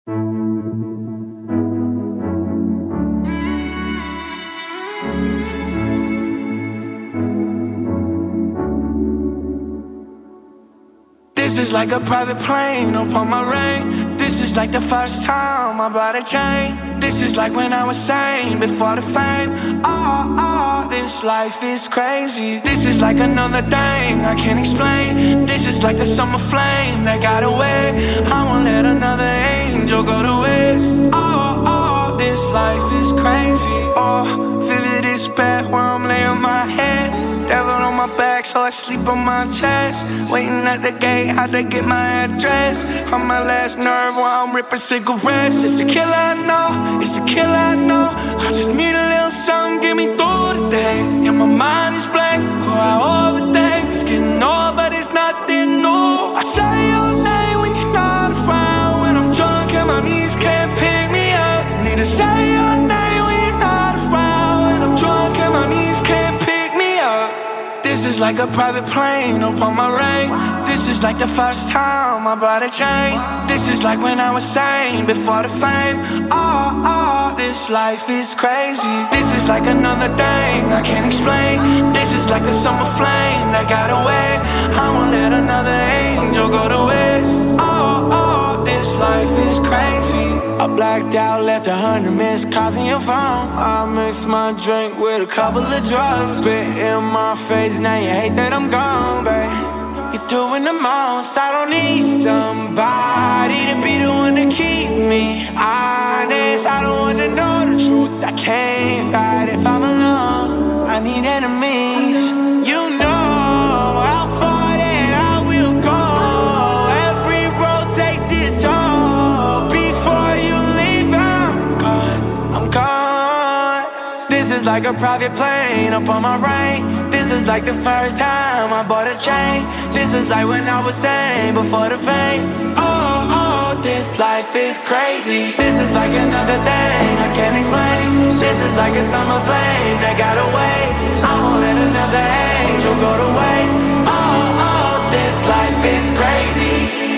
This is like a private plane upon my rain. This is like the first time I bought a chain. This is like when I was sane before the fame. This life is crazy. This is like another thing I can't explain. This is like a summer flame that got away. I won't let another angel go to waste. This life is crazy. Vivid is bad where I'm laying my head. Devil on my back, so I sleep on my chest. Waiting at the gate, had to get my address. On my last nerve while I'm ripping cigarettes. It's a killer, I know, it's a killer, I know. I just need a little something, get me through the day. And my mind is blank, I overthink. It's getting old, but it's nothing new. I say your name when you're not around. When I'm drunk and my knees can't pick me up. Need to say your name when you're not around. When I'm drunk and my knees can't pick me up. This is like a private plane upon my rain. This is like the first time I bought a chain. This is like when I was sane before the fame. This life is crazy. This is like another thing I can't explain. This is like a summer flame that got away. I won't let another angel go to waste. This life is crazy. I blacked out, left 100 missed calls on your phone. I mixed my drink with a couple of drugs. Spit in my face, now you hate that I'm gone, babe. You're doing the most. I don't need somebody to be the one to keep me honest. I don't wanna know the truth. I can't fight if I'm alone. I need enemies. You know how far that I will go. Every road takes its toll. Before you leave, I'm gone. I'm gone. This is like a private plane upon my rain. This is like the first time I bought a chain. This is like when I was sane before the fame. This life is crazy. This is like another thing I can't explain. This is like a summer flame that got away. I won't let another angel go to waste. This life is crazy.